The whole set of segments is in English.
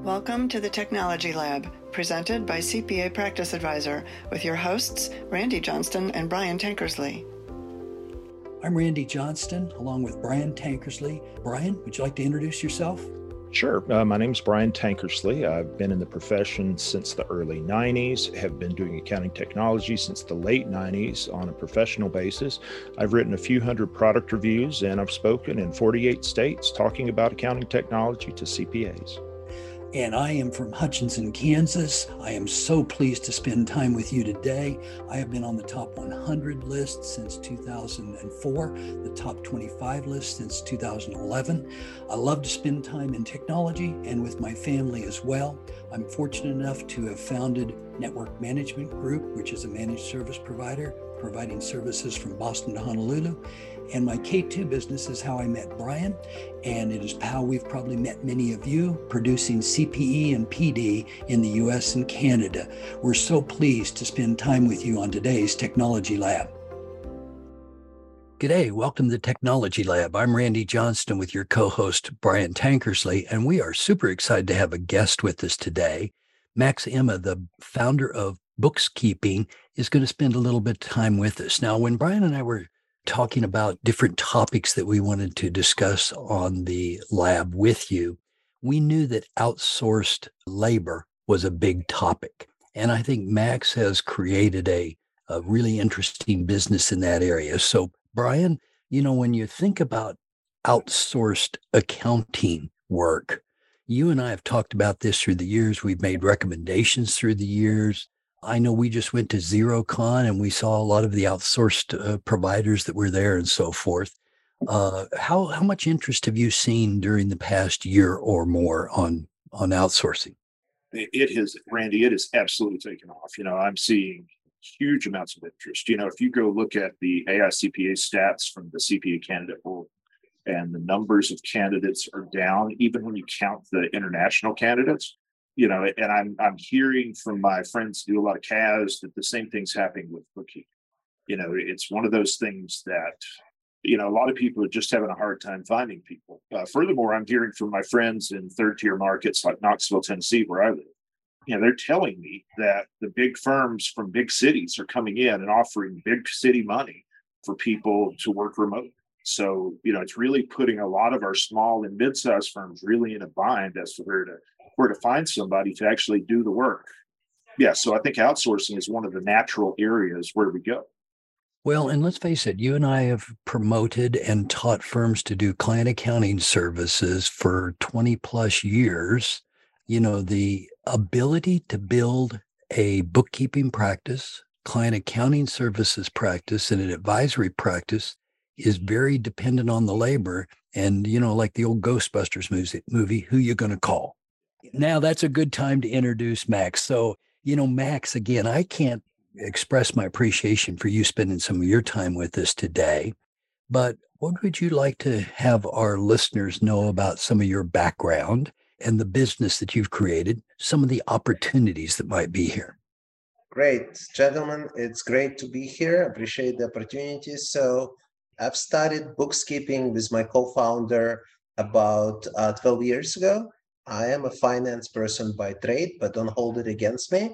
Welcome to the Technology Lab, presented by CPA Practice Advisor, with your hosts, Randy Johnston and Brian Tankersley. I'm Randy Johnston, along with Brian Tankersley. Brian, would you like to introduce yourself? Sure. My name is Brian Tankersley. I've been in the profession since the early 90s, have been doing accounting technology since the late 90s on a professional basis. I've written a few hundred product reviews, and I've spoken in 48 states talking about accounting technology to CPAs. And I am from Hutchinson, Kansas. I am so pleased to spend time with you today. I have been on the top 100 list since 2004, the top 25 list since 2011. I love to spend time in technology and with my family as well. I'm fortunate enough to have founded Network Management Group, which is a managed service provider, providing services from Boston to Honolulu. And my K2 business is how I met Brian, and it is how we've probably met many of you, producing CPE and PD in the US and Canada. We're so pleased to spend time with you on today's Technology Lab. G'day, welcome to the Technology Lab. I'm Randy Johnston with your co-host, Brian Tankersley, and we are super excited to have a guest with us today. Max Emma, the founder of Bookskeeping, is going to spend a little bit of time with us. Now, when Brian and I were talking about different topics that we wanted to discuss on the lab with you, we knew that outsourced labor was a big topic. And I think Max has created a really interesting business in that area. So, Brian, when you think about outsourced accounting work, you and I have talked about this through the years. We've made recommendations through the years. I know we just went to Xerocon and we saw a lot of the outsourced providers that were there and so forth. How much interest have you seen during the past year or more on outsourcing? It has, Randy, it has absolutely taken off. I'm seeing huge amounts of interest. If you go look at the AICPA stats from the CPA candidate pool, and the numbers of candidates are down, even when you count the international candidates. And I'm hearing from my friends who do a lot of CAS that the same thing's happening with bookkeeping. It's one of those things that, a lot of people are just having a hard time finding people. Furthermore, I'm hearing from my friends in third-tier markets like Knoxville, Tennessee, where I live. They're telling me that the big firms from big cities are coming in and offering big city money for people to work remotely. So, it's really putting a lot of our small and mid-sized firms really in a bind as to where to find somebody to actually do the work. Yeah, so I think outsourcing is one of the natural areas where we go. Well, and let's face it, you and I have promoted and taught firms to do client accounting services for 20 plus years. The ability to build a bookkeeping practice, client accounting services practice, and an advisory practice is very dependent on the labor. And, like the old Ghostbusters movie, who you going to call? Now, that's a good time to introduce Max. So, Max, again, I can't express my appreciation for you spending some of your time with us today. But what would you like to have our listeners know about some of your background and the business that you've created, some of the opportunities that might be here? Great, gentlemen. It's great to be here. Appreciate the opportunity. So I've started Bookskeeping with my co-founder about 12 years ago. I am a finance person by trade, but don't hold it against me.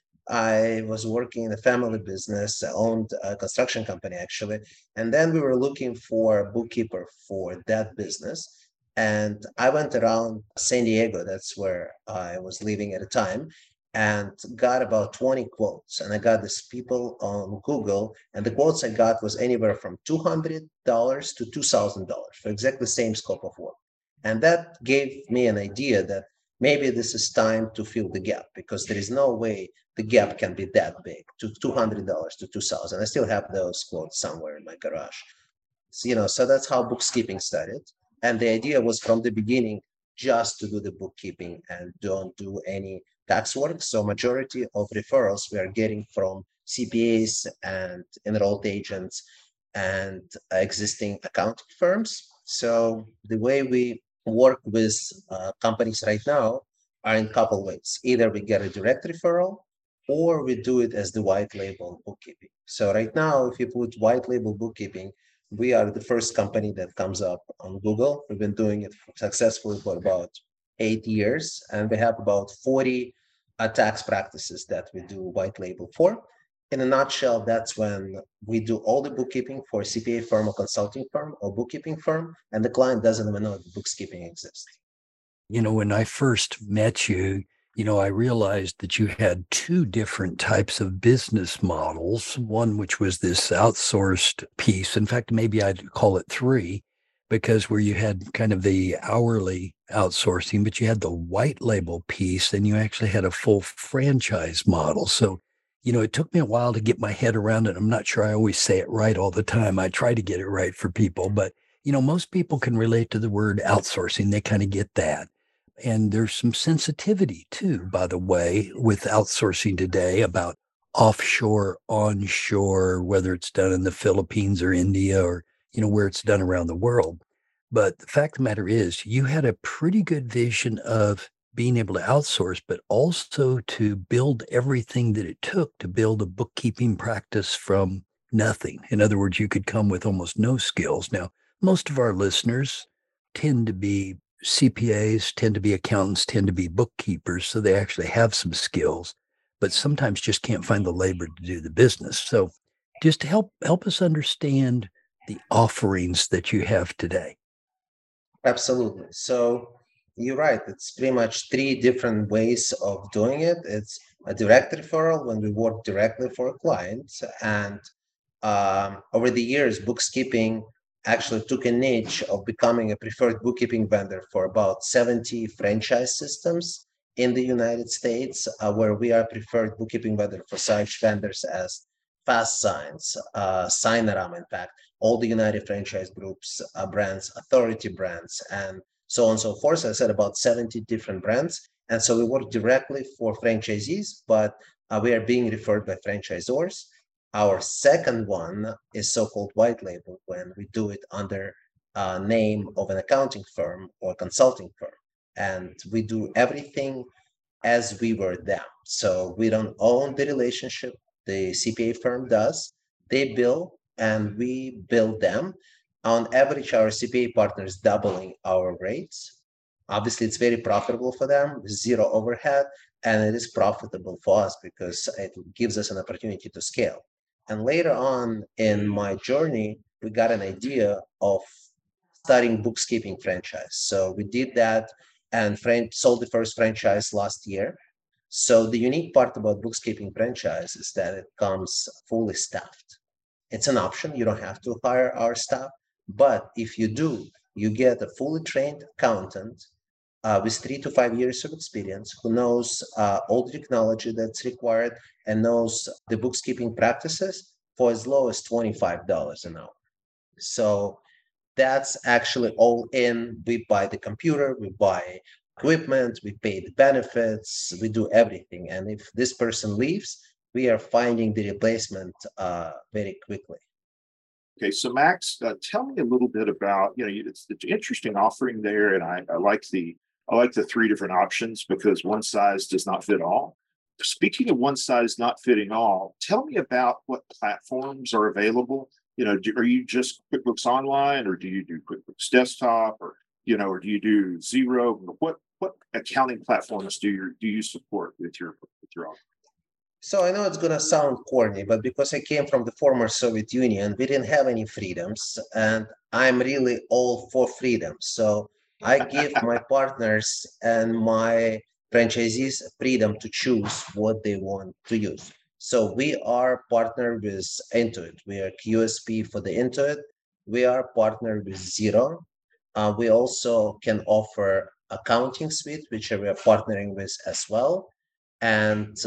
I was working in a family business. I owned a construction company, actually. And then we were looking for a bookkeeper for that business. And I went around San Diego, that's where I was living at the time, and got about 20 quotes. And I got these people on Google, and the quotes I got was anywhere from $200 to $2,000 for exactly the same scope of work. And that gave me an idea that maybe this is time to fill the gap, because there is no way the gap can be that big, to $200 to $2,000. I still have those quotes somewhere in my garage. So that's how Bookskeeping started. And the idea was from the beginning just to do the bookkeeping and don't do any tax work. So majority of referrals we are getting from CPAs and enrolled agents and existing accounting firms. So the way we work with companies right now are in a couple ways. Either we get a direct referral or we do it as the white label bookkeeping. So right now, if you put white label bookkeeping, we are the first company that comes up on Google. We've been doing it successfully for about 8 years, and we have about 40 tax practices that we do white label for. In a nutshell, that's when we do all the bookkeeping for a CPA firm or consulting firm or bookkeeping firm, and the client doesn't even know that bookkeeping exists. When I first met you, I realized that you had two different types of business models. One, which was this outsourced piece. In fact, maybe I'd call it three, because where you had kind of the hourly outsourcing, but you had the white label piece, and you actually had a full franchise model. So, it took me a while to get my head around it. I'm not sure I always say it right all the time. I try to get it right for people, but most people can relate to the word outsourcing. They kind of get that. And there's some sensitivity too, by the way, with outsourcing today about offshore, onshore, whether it's done in the Philippines or India or, where it's done around the world. But the fact of the matter is, you had a pretty good vision of being able to outsource, but also to build everything that it took to build a bookkeeping practice from nothing. In other words, you could come with almost no skills. Now, most of our listeners tend to be CPAs, tend to be accountants, tend to be bookkeepers, so they actually have some skills, but sometimes just can't find the labor to do the business. So just to help us understand the offerings that you have today. Absolutely. So you're right. It's pretty much three different ways of doing it. It's a direct referral when we work directly for a client. And over the years, bookkeeping actually took a niche of becoming a preferred bookkeeping vendor for about 70 franchise systems in the United States, where we are preferred bookkeeping vendor for such vendors as Fast Signs, Signaram, in fact, all the United Franchise Groups brands, Authority brands, and so on and so forth. So I said about 70 different brands. And so we work directly for franchisees, but we are being referred by franchisors. Our second one is so-called white label, when we do it under name of an accounting firm or consulting firm. And we do everything as we were them. So we don't own the relationship. The CPA firm does. They bill and we bill them. On average, our CPA partners doubling our rates. Obviously, it's very profitable for them, zero overhead, and it is profitable for us because it gives us an opportunity to scale. And later on in my journey, we got an idea of starting bookkeeping franchise. So we did that and sold the first franchise last year. So the unique part about bookkeeping franchise is that it comes fully staffed. It's an option. You don't have to hire our staff. But if you do, you get a fully trained accountant with 3 to 5 years of experience who knows all the technology that's required and knows the bookkeeping practices for as low as $25 an hour. So that's actually all in. We buy the computer, we buy equipment, we pay the benefits, we do everything. And if this person leaves, we are finding the replacement very quickly. Okay, so Max, tell me a little bit about, it's an interesting offering there, and I like the three different options because one size does not fit all. Speaking of one size not fitting all, tell me about what platforms are available. Are you just QuickBooks Online, or do you do QuickBooks Desktop, or do you do Xero? What accounting platforms do you support with your offering? So I know it's going to sound corny, but because I came from the former Soviet Union, we didn't have any freedoms, and I'm really all for freedom. So I give my partners and my franchisees freedom to choose what they want to use. So we are partnered with Intuit. We are QSP for the Intuit. We are partnered with Xero. We also can offer accounting suite, which we are partnering with as well, and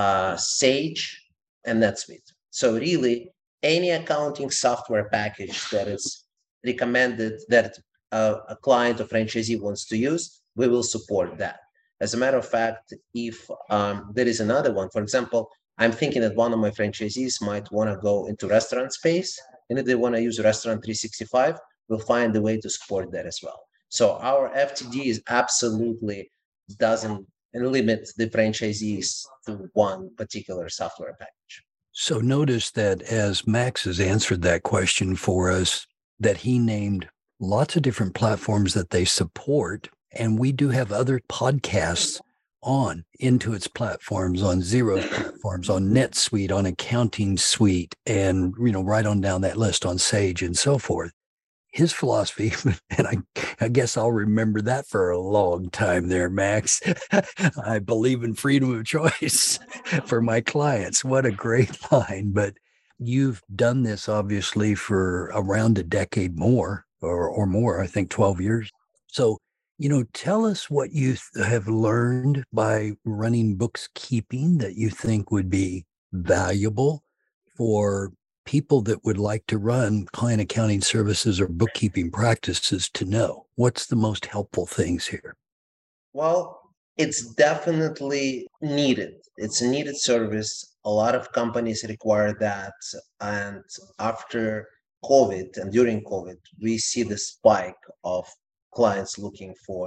Sage and NetSuite. So really, any accounting software package that is recommended that a client or franchisee wants to use, we will support that. As a matter of fact, if there is another one, for example, I'm thinking that one of my franchisees might want to go into restaurant space, and if they want to use Restaurant 365, we'll find a way to support that as well. So our FTD is absolutely doesn't limit the franchisees to one particular software package. So notice that as Max has answered that question for us, that he named lots of different platforms that they support. And we do have other podcasts on Intuit's platforms, on Xero's platforms, on NetSuite, on Accounting Suite, and right on down that list on Sage and so forth. His philosophy, and I guess I'll remember that for a long time there, Max. I believe in freedom of choice for my clients. What a great line. But you've done this obviously for around a decade more or more, I think 12 years. So, tell us what you have learned by running bookkeeping that you think would be valuable for people that would like to run client accounting services or bookkeeping practices to know. What's the most helpful things here? Well, it's definitely needed. It's a needed service. A lot of companies require that. And after COVID and during COVID, we see the spike of clients looking for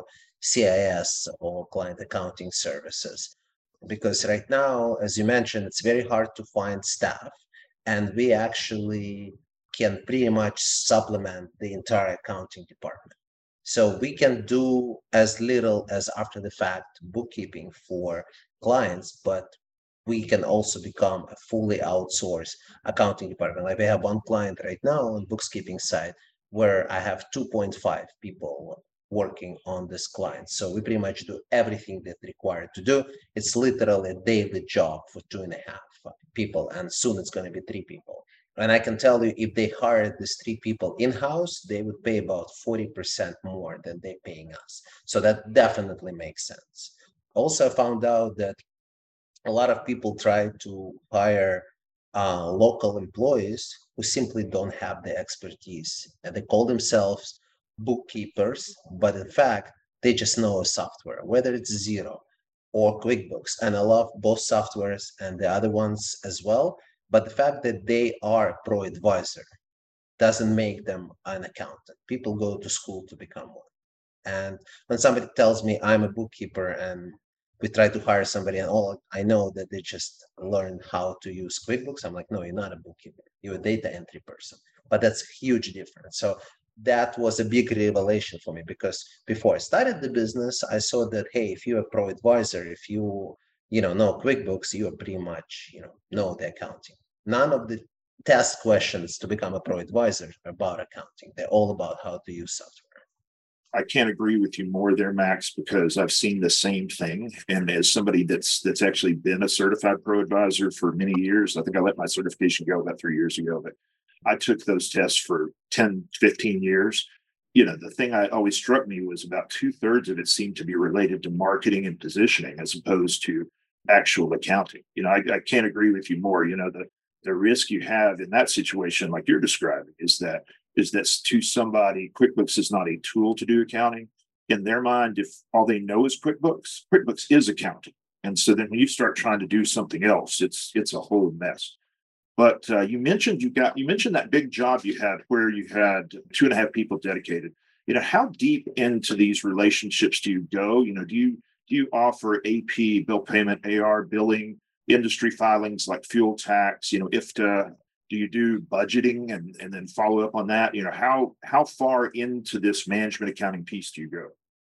CIS or client accounting services. Because right now, as you mentioned, it's very hard to find staff. And we actually can pretty much supplement the entire accounting department. So we can do as little as after the fact bookkeeping for clients, but we can also become a fully outsourced accounting department. Like we have one client right now on bookkeeping side where I have 2.5 people working on this client. So we pretty much do everything that's required to do. It's literally a daily job for 2.5 people, and soon it's going to be 3 people. And I can tell you, if they hired these 3 people in-house, they would pay about 40% more than they're paying us. So that definitely makes sense. Also, I found out that a lot of people try to hire local employees who simply don't have the expertise. And they call themselves bookkeepers, but in fact, they just know a software, whether it's Xero or QuickBooks. And I love both softwares and the other ones as well. But the fact that they are a pro advisor doesn't make them an accountant. People go to school to become one. And when somebody tells me I'm a bookkeeper and we try to hire somebody and I know that they just learned how to use QuickBooks, I'm like, no, you're not a bookkeeper. You're a data entry person. But that's a huge difference. So that was a big revelation for me, because before I started the business, I saw that, hey, if you're a pro advisor, if you know QuickBooks, you are pretty much, know the accounting. None of the test questions to become a pro advisor are about accounting. They're all about how to use software. I can't agree with you more there, Max, because I've seen the same thing. And as somebody that's actually been a certified pro advisor for many years, I think I let my certification go about 3 years ago, but I took those tests for 10, 15 years. The thing I always struck me was about 2/3 of it seemed to be related to marketing and positioning as opposed to actual accounting. I can't agree with you more. The risk you have in that situation, like you're describing, is that to somebody, QuickBooks is not a tool to do accounting. In their mind, if all they know is QuickBooks is accounting. And so then when you start trying to do something else, it's a whole mess. But you mentioned that big job you had where you had 2.5 people dedicated. How deep into these relationships do you go? Do you offer AP, bill payment, AR, billing, industry filings like fuel tax, IFTA? Do you do budgeting and then follow up on that? How far into this management accounting piece do you go?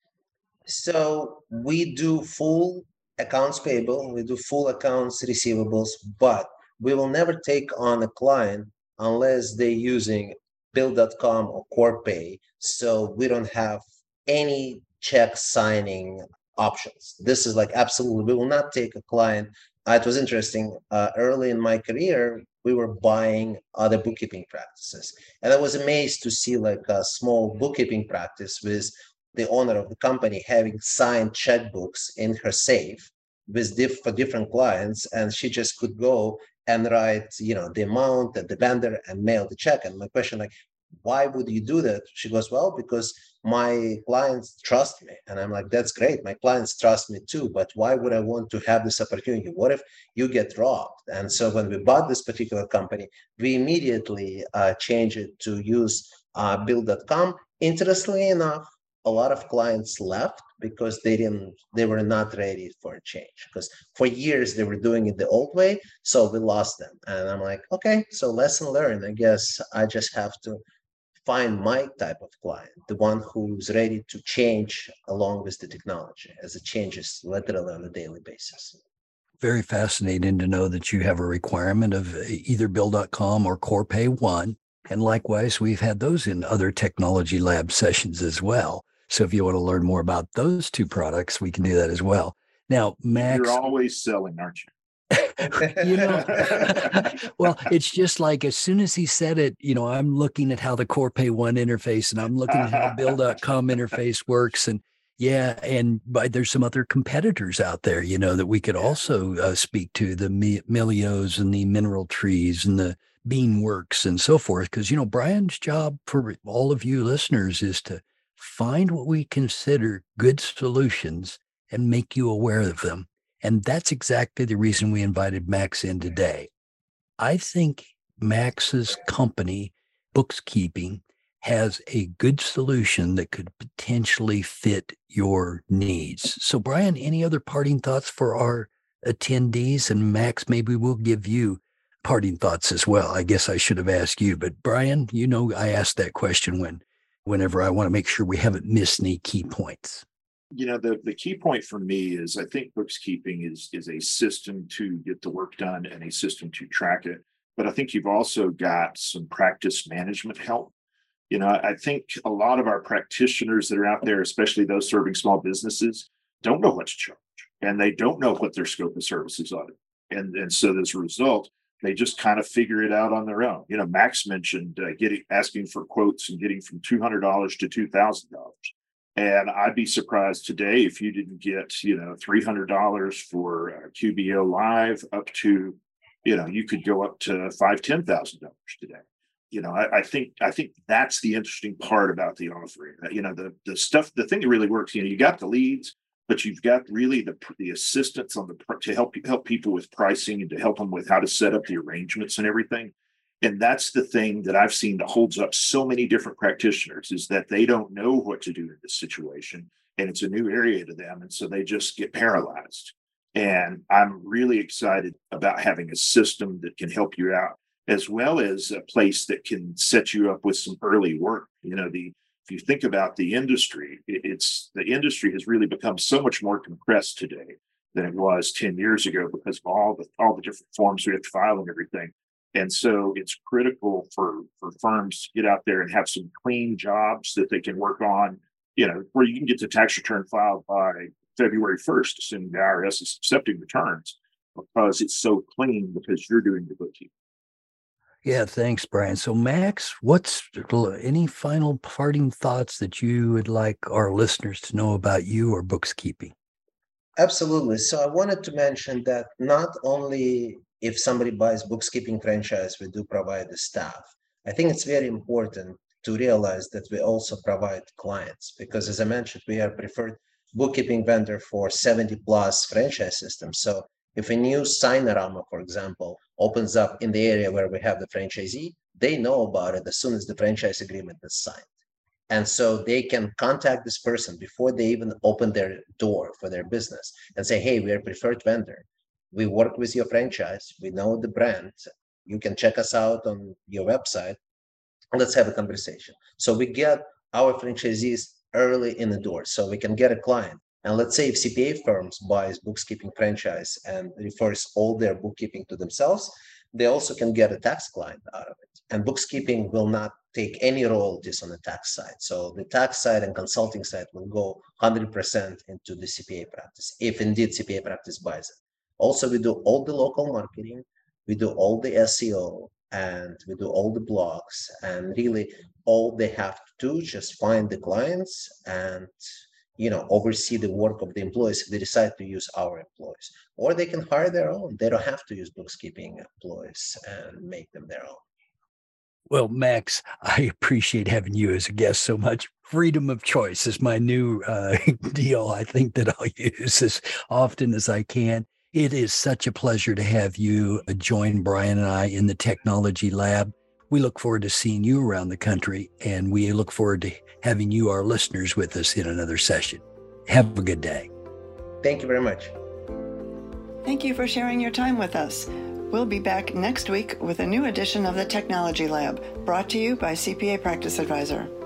So we do full accounts payable, we do full accounts receivables, but we will never take on a client unless they're using Bill.com or Corpay. So we don't have any check signing options. This is like absolutely, we will not take a client. It was interesting. Early in my career, we were buying other bookkeeping practices. And I was amazed to see like a small bookkeeping practice with the owner of the company having signed checkbooks in her safe for different clients. And she just could go and write, the amount and the vendor and mail the check. And my question, like, why would you do that? She goes, well, because my clients trust me. And I'm like, that's great. My clients trust me too. But why would I want to have this opportunity? What if you get robbed? And so when we bought this particular company, we immediately changed it to use Bill.com. Interestingly enough, a lot of clients left because they were not ready for a change, because for years they were doing it the old way. So we lost them. And I'm like, okay, so lesson learned. I guess I just have to find my type of client, the one who's ready to change along with the technology as it changes literally on a daily basis. Very fascinating to know that you have a requirement of either Bill.com or Corpay One. And likewise, we've had those in other Technology Lab sessions as well. So if you want to learn more about those two products, we can do that as well. Now, Max. You're always selling, aren't you? Well, it's just like as soon as he said it, I'm looking at how the Corpay One interface and I'm looking at how Bill.com interface works. And but there's some other competitors out there, that we could also speak to, the Milios and the Mineral Trees and the Beanworks and so forth. Because, Brian's job for all of you listeners is to find what we consider good solutions and make you aware of them. And that's exactly the reason we invited Max in today. I think Max's company, Bookskeeping, has a good solution that could potentially fit your needs. So, Brian, any other parting thoughts for our attendees? And Max, maybe we'll give you parting thoughts as well. I guess I should have asked you, but Brian, I asked that question whenever I want to make sure we haven't missed any key points. The key point for me is I think Bookskeeping is a system to get the work done and a system to track it. But I think you've also got some practice management help. I think a lot of our practitioners that are out there, especially those serving small businesses, don't know what to charge, and they don't know what their scope of services are. And so as a result, they just kind of figure it out on their own. Max mentioned asking for quotes and getting from $200 to $2,000. And I'd be surprised today if you didn't get, $300 for QBO Live up to, you could go up to $5,000, $10,000 today. I think that's the interesting part about the offering. The thing that really works, you got the leads, but you've got really the assistance to help people with pricing and to help them with how to set up the arrangements and everything. And that's the thing that I've seen that holds up so many different practitioners, is that they don't know what to do in this situation. And it's a new area to them. And so they just get paralyzed. And I'm really excited about having a system that can help you out, as well as a place that can set you up with some early work. If you think about the industry, the industry has really become so much more compressed today than it was 10 years ago because of all the different forms we have to file and everything. And so it's critical for firms to get out there and have some clean jobs that they can work on, where you can get the tax return filed by February 1st, assuming the IRS is accepting returns, because it's so clean because you're doing the bookkeeping. Yeah, thanks, Brian. So, Max, what's any final parting thoughts that you would like our listeners to know about you or Bookskeeping? Absolutely. So I wanted to mention that not only if somebody buys Bookskeeping franchise, we do provide the staff. I think it's very important to realize that we also provide clients, because as I mentioned, we are preferred bookkeeping vendor for 70 plus franchise systems. So if a new Signorama, for example, opens up in the area where we have the franchisee, they know about it as soon as the franchise agreement is signed. And so they can contact this person before they even open their door for their business and say, hey, we are a preferred vendor. We work with your franchise. We know the brand. You can check us out on your website. Let's have a conversation. So we get our franchisees early in the door so we can get a client. And let's say if CPA firms buys Bookskeeping franchise and refers all their bookkeeping to themselves, they also can get a tax client out of it. And Bookskeeping will not take any royalties on the tax side. So the tax side and consulting side will go 100% into the CPA practice, if indeed CPA practice buys it. Also, we do all the local marketing, we do all the SEO, and we do all the blogs. And really, all they have to do is just find the clients and oversee the work of the employees if they decide to use our employees. Or they can hire their own. They don't have to use Bookskeeping employees and make them their own. Well, Max, I appreciate having you as a guest so much. Freedom of choice is my new deal. I think that I'll use as often as I can. It is such a pleasure to have you join Brian and I in the Technology Lab. We look forward to seeing you around the country, and we look forward to having you, our listeners, with us in another session. Have a good day. Thank you very much. Thank you for sharing your time with us. We'll be back next week with a new edition of the Technology Lab, brought to you by CPA Practice Advisor.